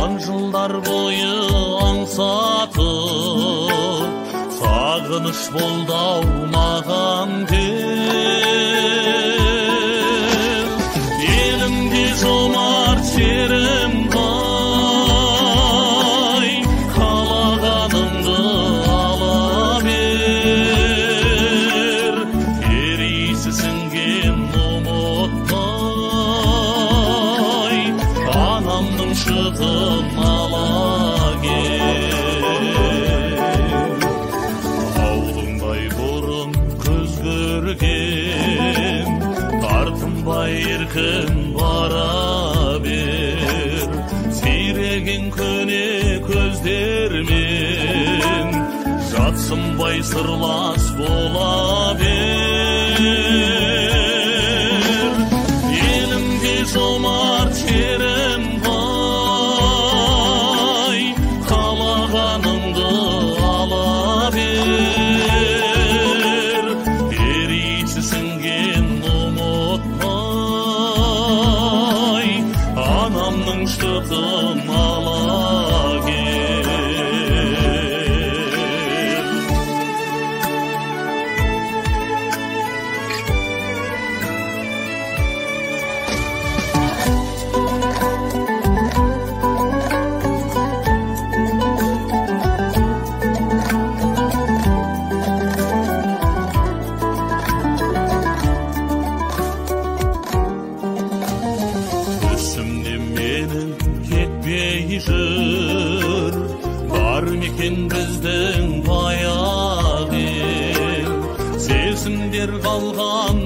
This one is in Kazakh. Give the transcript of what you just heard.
жылдар бойы аңсатып, сағыныш болды-ау маған кел. Елімде жомарт жерім бай, қалағаныңды ала бер. Ерейсі сіңген ұмытпай, анамның шыдын ала кел. Ауылыңдай бұрын көз көрген, тартынбай еркін бара бер. Сиреген көне көздермен, жатсынбай сырлас бола бер. Елімде жомарт жерім бай, қалағаныңды ала бер. Ерейсі сіңген ұмытпай, анамның шыдын ала кел. Түсімде менің кетпей жүр, бар мекен біздің баяғы ел. Сезімдер қалған